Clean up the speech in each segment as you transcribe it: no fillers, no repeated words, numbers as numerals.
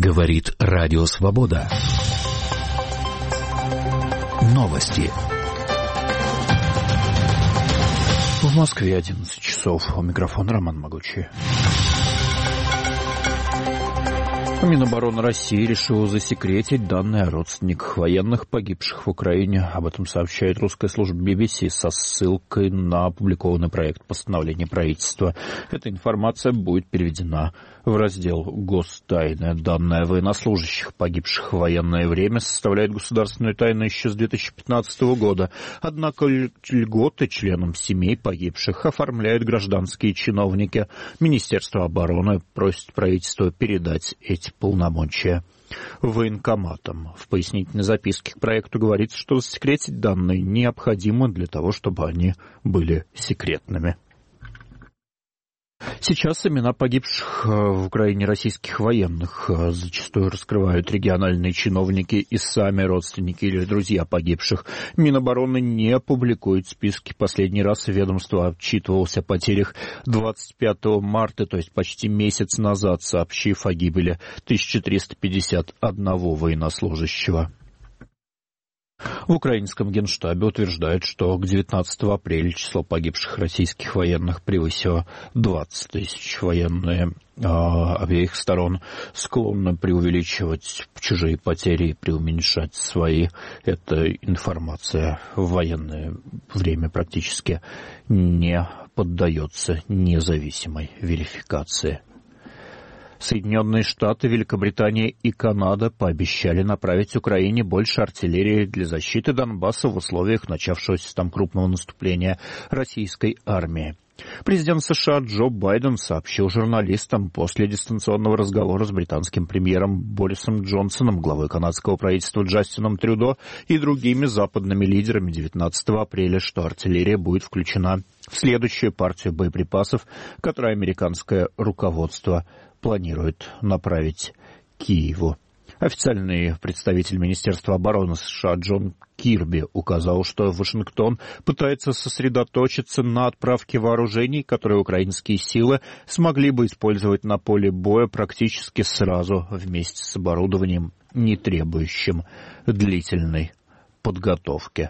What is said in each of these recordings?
Говорит Радио Свобода. Новости. В Москве 11 часов. У микрофона Роман Могучий. Минобороны России решила засекретить данные о родственниках военных, погибших в Украине. Об этом сообщает русская служба BBC со ссылкой на опубликованный проект постановления правительства. Эта информация будет переведена в раздел «Гостайны». Данные о военнослужащих, погибших в военное время, составляют государственную тайну еще с 2015 года. Однако льготы членам семей погибших оформляют гражданские чиновники. Министерство обороны просит правительство передать эти полномочия военкоматам. В пояснительной записке к проекту говорится, что засекретить данные необходимо для того, чтобы они были секретными. Сейчас имена погибших в Украине российских военных зачастую раскрывают региональные чиновники и сами родственники или друзья погибших. Минобороны не публикует списки. Последний раз ведомство отчитывалось о потерях 25 марта, то есть почти месяц назад, сообщив о гибели 1351 военнослужащего. В украинском генштабе утверждают, что к 19 апреля число погибших российских военных превысило 20 тысяч. Военные обеих сторон склонны преувеличивать чужие потери и преуменьшать свои. Эта информация в военное время практически не поддается независимой верификации. Соединенные Штаты, Великобритания и Канада пообещали направить Украине больше артиллерии для защиты Донбасса в условиях начавшегося там крупного наступления российской армии. Президент США Джо Байден сообщил журналистам после дистанционного разговора с британским премьером Борисом Джонсоном, главой канадского правительства Джастином Трюдо и другими западными лидерами 19 апреля, что артиллерия будет включена в следующую партию боеприпасов, которую американское руководство планирует направить Киеву. Официальный представитель Министерства обороны США Джон Кирби указал, что Вашингтон пытается сосредоточиться на отправке вооружений, которые украинские силы смогли бы использовать на поле боя практически сразу вместе с оборудованием, не требующим длительной подготовки.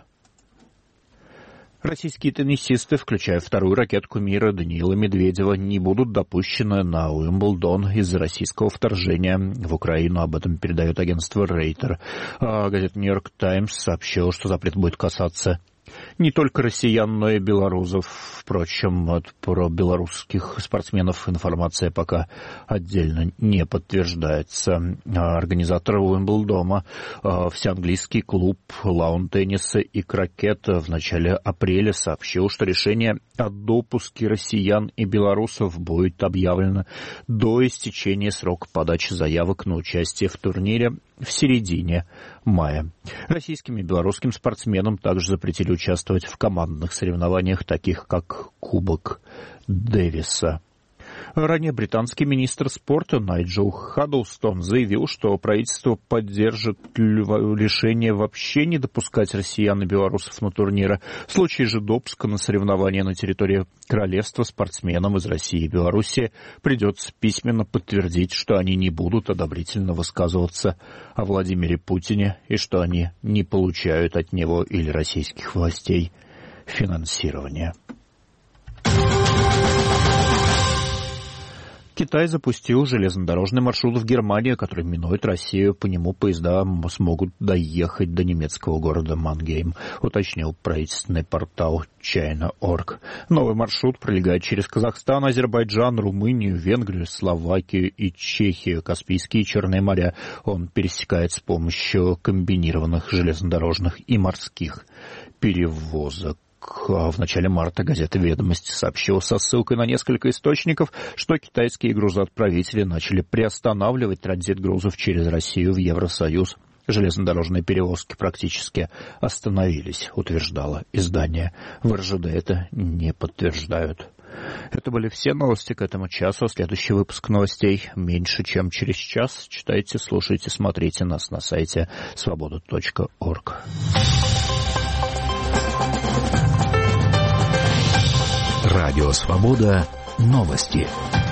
Российские теннисисты, включая вторую ракетку мира Даниила Медведева, не будут допущены на Уимблдон из-за российского вторжения в Украину. Об этом передает агентство Рейтер. Газета «Нью-Йорк Таймс» сообщила, что запрет будет касаться не только россиян, но и белорусов. Впрочем, про белорусских спортсменов информация пока отдельно не подтверждается. Организатор Уимблдона, всеанглийский клуб лаун-тенниса и крокета, в начале апреля сообщил, что решение о допуске россиян и белорусов будет объявлено до истечения срока подачи заявок на участие в турнире в середине мая. Российским и белорусским спортсменам также запретили участвовать в командных соревнованиях, таких как Кубок Дэвиса. Ранее британский министр спорта Найджел Хаддлстон заявил, что правительство поддержит решение вообще не допускать россиян и белорусов на турниры. В случае же допуска на соревнования на территории королевства спортсменам из России и Беларуси придется письменно подтвердить, что они не будут одобрительно высказываться о Владимире Путине и что они не получают от него или российских властей финансирования. Китай запустил железнодорожный маршрут в Германию, который минует Россию. По нему поезда смогут доехать до немецкого города Мангейм, уточнил правительственный портал China.org. Новый маршрут пролегает через Казахстан, Азербайджан, Румынию, Венгрию, Словакию и Чехию, Каспийские и Черные моря. Он пересекает с помощью комбинированных железнодорожных и морских перевозок. В начале марта газета «Ведомости» сообщила со ссылкой на несколько источников, что китайские грузоотправители начали приостанавливать транзит грузов через Россию в Евросоюз. Железнодорожные перевозки практически остановились, утверждало издание. В РЖД это не подтверждают. Это были все новости к этому часу. Следующий выпуск новостей меньше, чем через час. Читайте, слушайте, смотрите нас на сайте svoboda.org. Радио «Свобода». Новости.